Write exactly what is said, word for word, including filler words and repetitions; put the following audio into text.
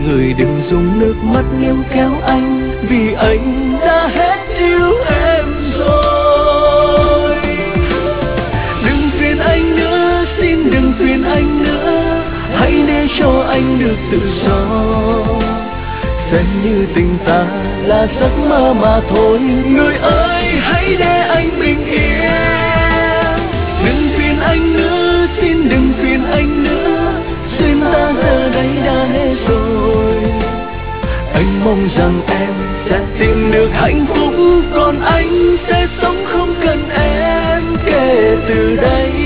người đừng dùng nước mắt níu kéo anh, vì anh đã hết yêu em rồi. Đừng phiền anh nữa, xin đừng phiền anh nữa, hãy để cho anh được tự do. Xem như tình ta là giấc mơ mà thôi, người ơi hãy để anh bình yên. Đừng phiền anh nữa, xin đừng phiền anh nữa, duyên ta giờ đây đã hết rồi. Anh mong rằng em sẽ tìm được hạnh phúc, còn anh sẽ sống không cần em. Kể từ đây